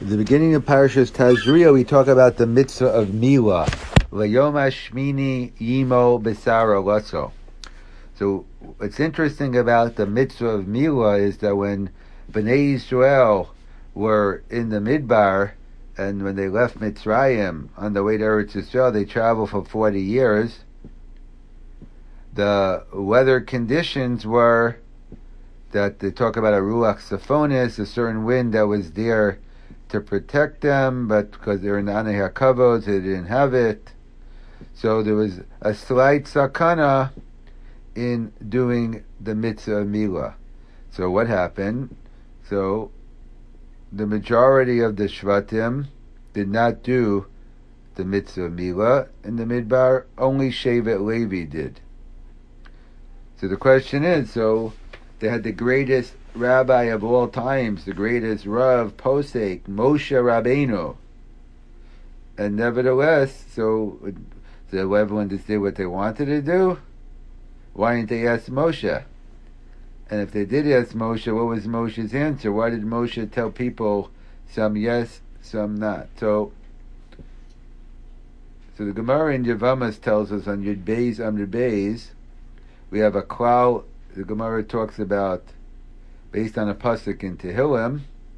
At the beginning of Parashas Tazria, we talk about the mitzvah of Milah. Layom Hashmini Yimo Besara Lasso. So what's interesting about the mitzvah of Milah is that when Bnei Yisrael were in the Midbar, and when they left Mitzrayim on the way to Eretz Yisrael, they traveled for 40 years. The weather conditions were that they talk about a Ruach Saphonis, a certain wind that was there to protect them, but because they're in the Anei HaKavod, they didn't have it. So there was a slight sakana in doing the mitzvah of Milah. So what happened? So the majority of the Shvatim did not do the mitzvah of Milah in the Midbar. Only Shevet Levi did. So the question is, so they had the greatest rabbi of all times, the greatest Rav Posek, Moshe Rabbeinu. And nevertheless, so everyone just did what they wanted to do. Why didn't they ask Moshe? And if they did ask Moshe, what was Moshe's answer? Why did Moshe tell people some yes, some not? So the Gemara in Yevamos tells us on Yud Beis Amud Beis, we have a klal. The Gemara talks about, based on a pasuk in Tehillim,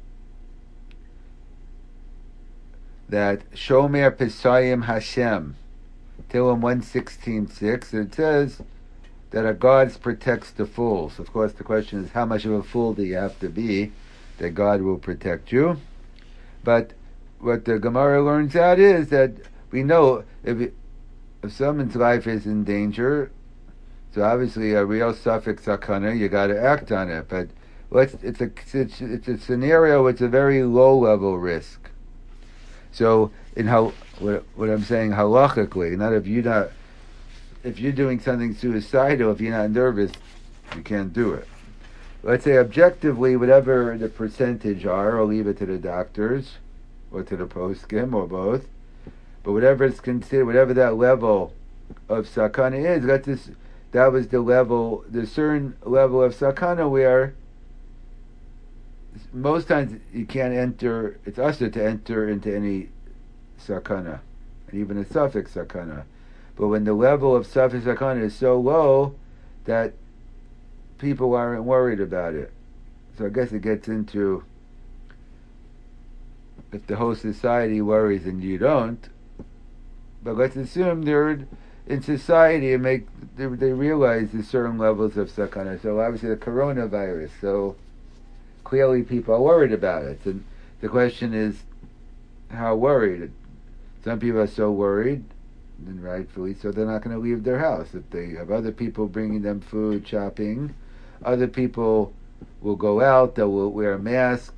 that Shomer Pesayim Hashem, Tehillim 1:16:6, it says that a God protects the fools. Of course, the question is, how much of a fool do you have to be that God will protect you? But what the Gemara learns out is that we know if someone's life is in danger, so obviously a real suffix sakana, you got to act on it. But it's a scenario. It's a very low level risk. So what I'm saying halachically, not if you're doing something suicidal, if you're not nervous, you can't do it. Let's say objectively, whatever the percentage are, I'll leave it to the doctors or to the poskim or both. But whatever is considered, whatever that level of sakana is, that was the certain level of sakana where most times you can't enter, it's usher to enter into any sakana, and even a suffix sakana. But when the level of suffix sakana is so low that people aren't worried about it. So I guess it gets into, if the whole society worries and you don't, but let's assume they're in society and they realize there's certain levels of sakana. So obviously the coronavirus, so clearly people are worried about it. And the question is, how worried? Some people are so worried, and rightfully so, they're not going to leave their house. If they have other people bringing them food, shopping, other people will go out, they will wear a mask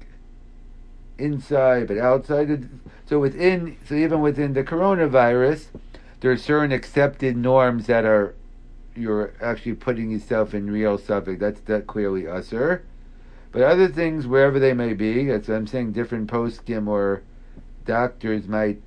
inside, but outside. So even within the coronavirus, there are certain accepted norms that you're actually putting yourself in real suffix. That's clearly usher. But other things, wherever they may be, that's what I'm saying, different poskim or doctors might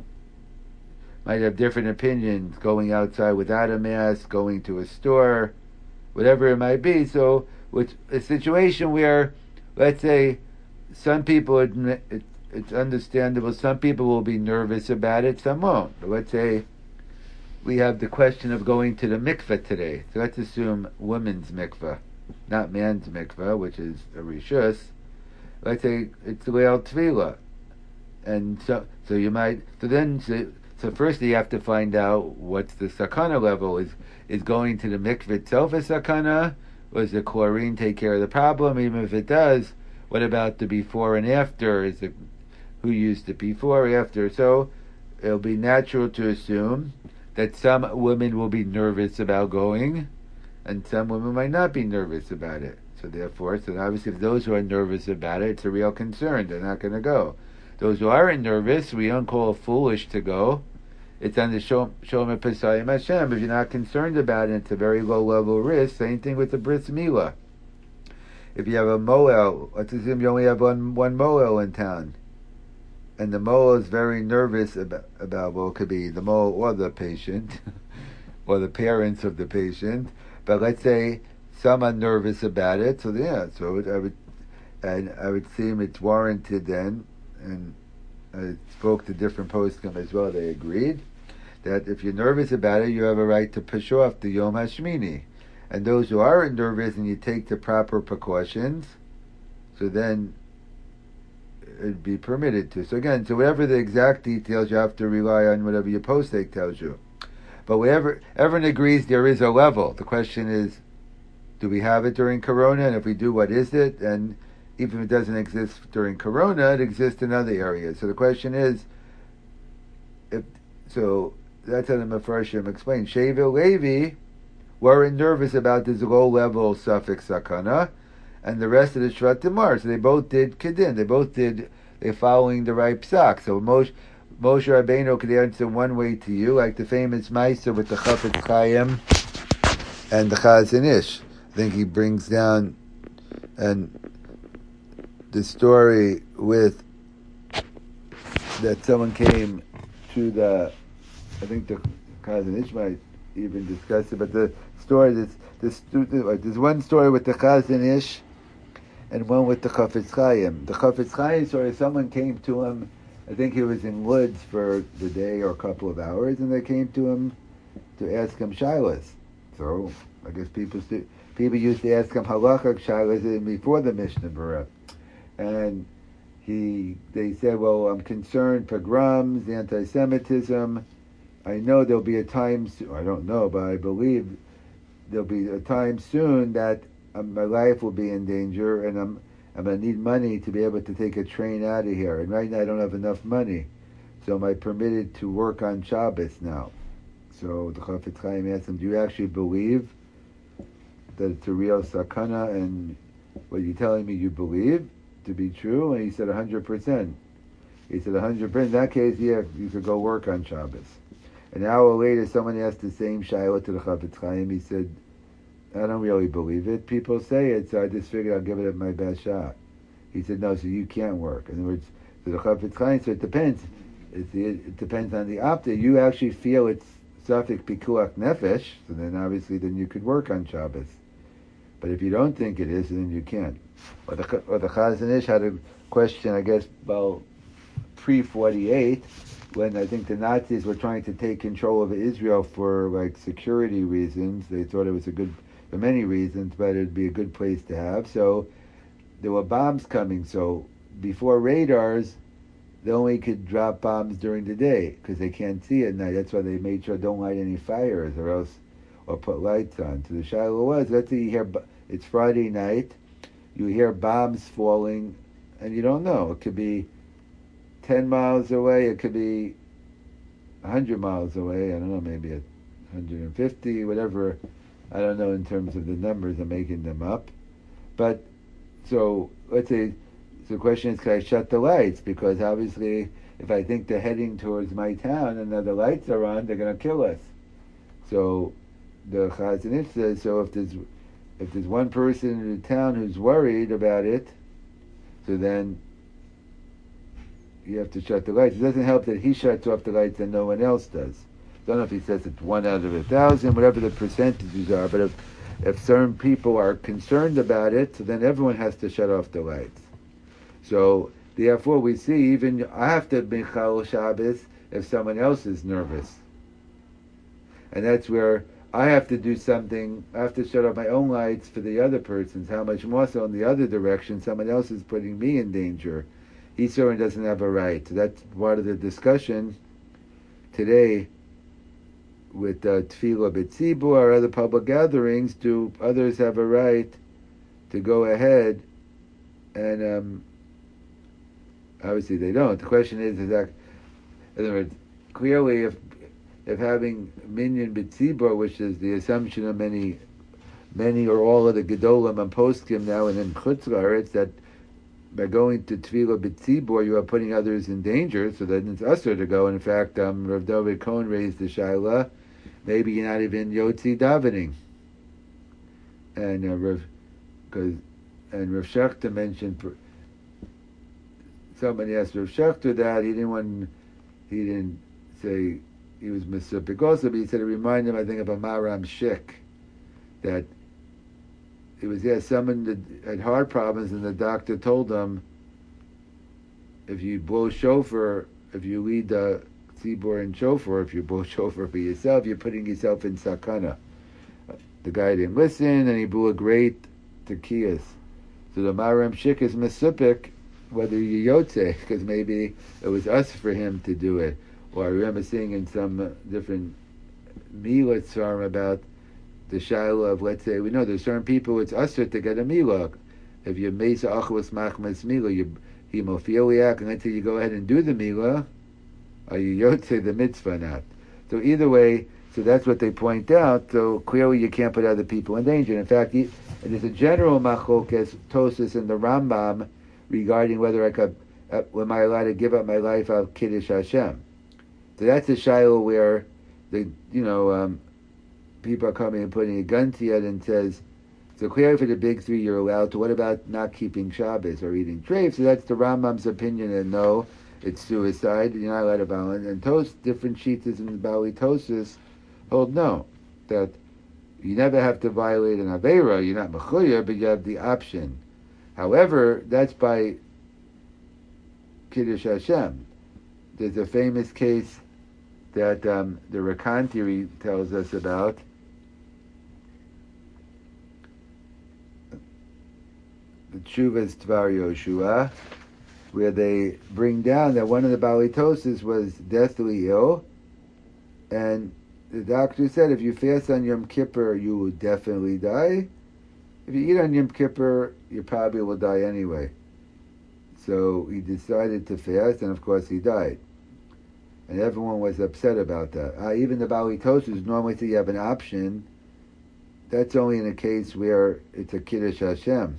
have different opinions, going outside without a mask, going to a store, whatever it might be. So with a situation where, let's say, some people, it's understandable, some people will be nervous about it, some won't. But let's say we have the question of going to the mikveh today. So let's assume women's mikveh, not man's mikveh, which is a rishus. Let's say it's Leil Tefillah. And so you might, so first you have to find out what's the sakana level. Is going to the mikveh itself a sakana? Or does the chlorine take care of the problem? Even if it does, what about the before and after? Who used it before or after? So it'll be natural to assume that some women will be nervous about going, and some women might not be nervous about it. So obviously if those who are nervous about it, it's a real concern. They're not going to go. Those who aren't nervous, we don't call it foolish to go. It's on the Shomer Pesayim Hashem. If you're not concerned about it, it's a very low level risk. Same thing with the Bris Milah. If you have a Moel, let's assume you only have one Moel in town, and the Moel is very nervous about well, it could be the Moel or the patient, or the parents of the patient. But let's say some are nervous about it, so I would seem it's warranted then and I spoke to different poskim as well. They agreed that if you're nervous about it, you have a right to push off the Yom Hashmini. And those who aren't nervous and you take the proper precautions, so then it'd be permitted to. So again, so whatever the exact details, you have to rely on whatever your postek tells you. But everyone agrees there is a level. The question is, do we have it during Corona? And if we do, what is it? And even if it doesn't exist during Corona, it exists in other areas. So the question is, that's how the Mefarshim explained. Shevel Levi weren't nervous about this low-level suffix sakana, and the rest of the Shvatim are. So they both did kedin. They're following the right psak. So Moshe Rabbeinu could answer one way to you, like the famous Maisa with the Chafetz Chaim and the Chazon Ish. I think he brings down and the story with that someone came to I think the Chazon Ish might even discuss it, but the story, there's one story with the Chazon Ish and one with the Chafetz Chaim. The Chafetz Chaim story, someone came to him, I think he was in Lodz for the day or a couple of hours, and they came to him to ask him shilas. So I guess people used to ask him halachic shilas before the Mishnah Berurah. And they said, well, I'm concerned pogroms, anti-Semitism. I know there'll be a time, I don't know, but I believe there'll be a time soon that my life will be in danger, and I'm going to need money to be able to take a train out of here. And right now I don't have enough money. So am I permitted to work on Shabbos now? So the Chafetz Chaim asked him, do you actually believe that it's a real sakana and what you're telling me you believe to be true? And he said 100%. He said 100%. In that case, yeah, you could go work on Shabbos. An hour later, someone asked the same shayla to the Chafetz Chaim. He said, I don't really believe it. People say it, so I just figured I'll give it my best shot. He said, no, so you can't work. In other words, so the Chafetz Chaim said, it depends. It depends on the opta. You actually feel it's suffix pikuach nefesh, so then obviously then you could work on Shabbos. But if you don't think it is, then you can't. Or the Chazon Ish had a question, I guess, well, pre-48, when I think the Nazis were trying to take control of Israel for like security reasons. They thought it was for many reasons, but it'd be a good place to have. So there were bombs coming. So before radars, they only could drop bombs during the day because they can't see at night. That's why they made sure don't light any fires or put lights on. So the shiloh was, let's say you hear, it's Friday night, you hear bombs falling, and you don't know. It could be 10 miles away, it could be 100 miles away, I don't know, maybe 150, whatever, I don't know in terms of the numbers, I'm making them up. But, so, let's say, so the question is, can I shut the lights? Because obviously, if I think they're heading towards my town and the lights are on, they're going to kill us. So, the Chazon Ish says, so if there's one person in the town who's worried about it, so then you have to shut the lights. It doesn't help that he shuts off the lights and no one else does. I don't know if he says it's 1 out of 1,000, whatever the percentages are, but if certain people are concerned about it, so then everyone has to shut off the lights. So therefore we see even I have to be Chal Shabbos if someone else is nervous. And that's where I have to do something, I have to shut off my own lights for the other person's. How much more so in the other direction, someone else is putting me in danger. He certainly doesn't have a right. So that's part of the discussion today with Tefillah B'Tzibur or other public gatherings. Do others have a right to go ahead? And obviously they don't. The question is that, in other words, clearly if having minyan B'Tzibur, which is the assumption of many or all of the Gedolim and Poskim now and in Chutz La'aretz, that by going to Tefillah B'Tzibur, you are putting others in danger, so then it's usher to go. And in fact, Rav David Cohen raised the Shaila, maybe you're not even Yotzi davening. And Rav Shechter mentioned, somebody asked Rav Shechter that, he didn't say he was Mesupik also, but he said it reminded him, I think, of a Maram Shik, that it was someone that had heart problems, and the doctor told him, if you blow shofar, if you lead the tzibur in shofar, if you blow shofar for yourself, you're putting yourself in sakana. The guy didn't listen, and he blew a great tekiyas. So the Maram Shik is mesupik, whether you yotze, because maybe it was us for him to do it. Or I remember seeing in some different milah tzvarim about the shaila of, let's say, we know there's certain people it's usher to get a milah. If you're mesa achwas machmas milah, you're hemophiliac, and let's say you go ahead and do the milah, are you yotze the mitzvah not? So either way, so that's what they point out. So clearly you can't put other people in danger. In fact, there's a general machlokes Tosis in the Rambam regarding whether am I allowed to give up my life of Kiddush Hashem. So that's a shiloh where people are coming and putting a gun to you and says, so clearly for the big three you're allowed to. What about not keeping Shabbos or eating treif? So that's the Rambam's opinion, and no, it's suicide. You're not allowed to balance. And different sheetas in the Bali Tosis hold no, that you never have to violate an Aveira, you're not Mechuya, but you have the option. However, that's by Kiddush Hashem. There's a famous case that the Rakantiri tells us about. The Tshuvas Tvar Yoshua, where they bring down that one of the Balitoses was deathly ill, and the doctor said if you fast on Yom Kippur, you will definitely die. If you eat on Yom Kippur, you probably will die anyway. So he decided to fast, and of course he died. And everyone was upset about that. Even the Balitoses normally say you have an option. That's only in a case where it's a Kiddush Hashem.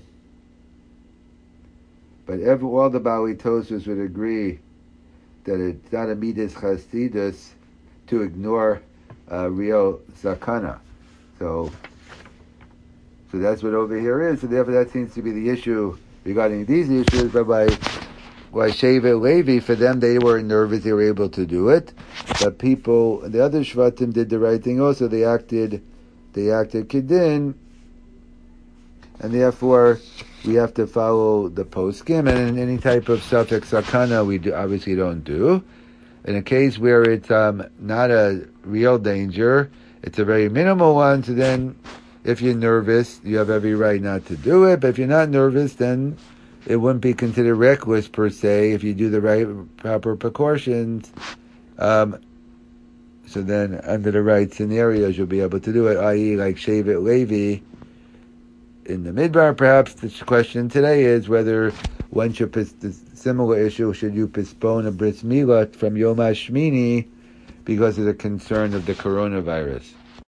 But all the Balitoses would agree that it's not a Midas Chasidus to ignore real sakana. So that's what over here is. So therefore that seems to be the issue regarding these issues. But by Shevet Levi, for them they were nervous, they were able to do it. But the other Shvatim did the right thing also. They acted Kedin, and therefore we have to follow the poskim, and any type of suffix sakana we obviously don't do. In a case where it's not a real danger, it's a very minimal one, so then if you're nervous, you have every right not to do it. But if you're not nervous, then it wouldn't be considered reckless per se if you do the proper precautions. So then under the right scenarios, you'll be able to do it, i.e. like Shevet Levi in the Midbar. Perhaps the question today is whether one should, the similar issue, should you postpone a bris milah from Yom HaShmini because of the concern of the coronavirus?